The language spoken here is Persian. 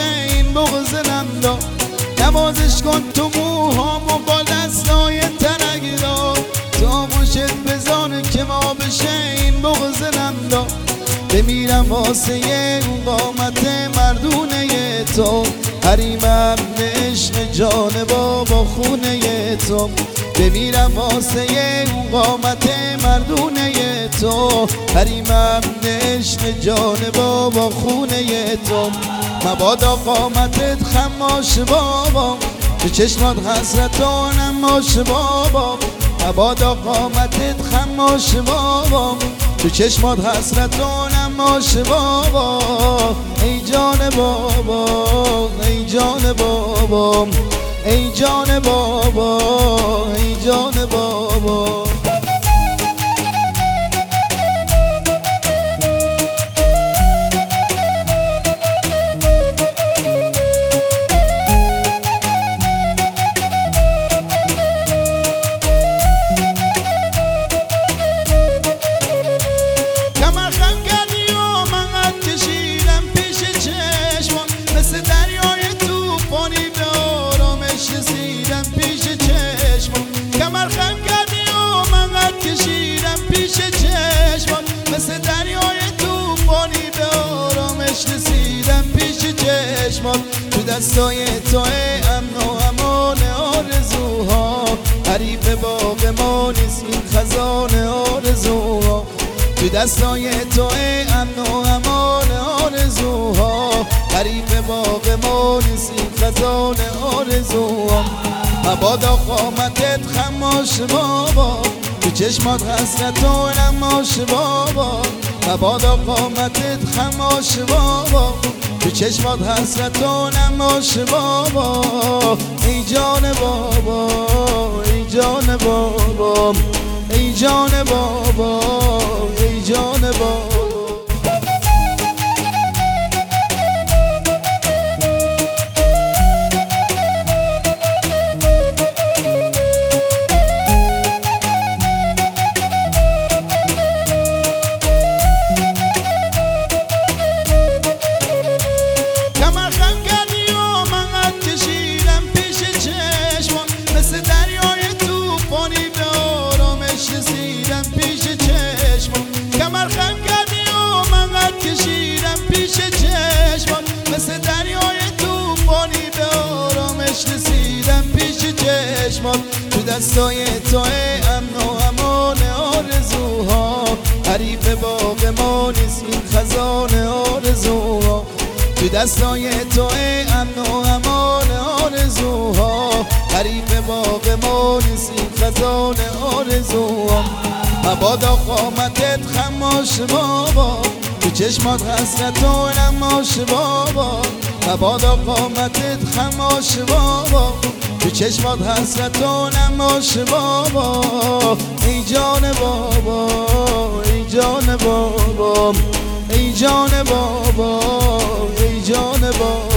این بغض نندا، نوازش کن تو موهامو با دستای تنگیدا، تا خوشت بزانه که ما بشه این بغض نندا. بمیرم واسه اون قامت مردونه تو، حریمم عشق جان بابا خونه تو. بمیرم واسه اون قامت مردونه تو، حریمم عشق جان بابا خونه تو. مبادا قامتت خماش بابا، تو چشمات حسرت و نماش بابا. مبادا قامتت خماش بابا، تو چشمات حسرت و نماش بابا. ای جان بابا ای جان بابا ای جان بابا ای جان بابا. مثل دریای توفانی به آرامش رسیدم پیش چشمات. تو دستای تو امن و امان آرزوها، حریف باغ ما نیست این خزان آرزوها. تو دستای تو امن و امان آرزوها، حریف باغ ما نیست این خزان آرزوها. مبادا قامتت خماش بابا، تو چشمات حسرت و نماش بابا. مبادا قامتت خماش بابا، تو چشمات حسرت و نماش بابا. ای جان بابا ای جان بابا ای جان بابا ای جان بابا. مثل دریای توفانی به آرامش رسیدم پیش چشمات. کمر خم کردی و من قد کشیدم پیش چشمات. مثل دریای توفانی به آرامش رسیدم پیش چشمات. تو دستای تو امن و امان آرزوها، حریف باغ ما نیست این خزان آرزوها. تو دستای تو امن و امان آرزوها، حریف باغ ما نیست این خزان آرزوها. مبادا قامتت خماش بابا، تو چشمات حسرت و نماش بابا. مبادا قامتت خماش بابا، تو چشمات حسرت و نماش بابا. ای جان بابا ای جان بابا ای جان بابا ای جان بابا.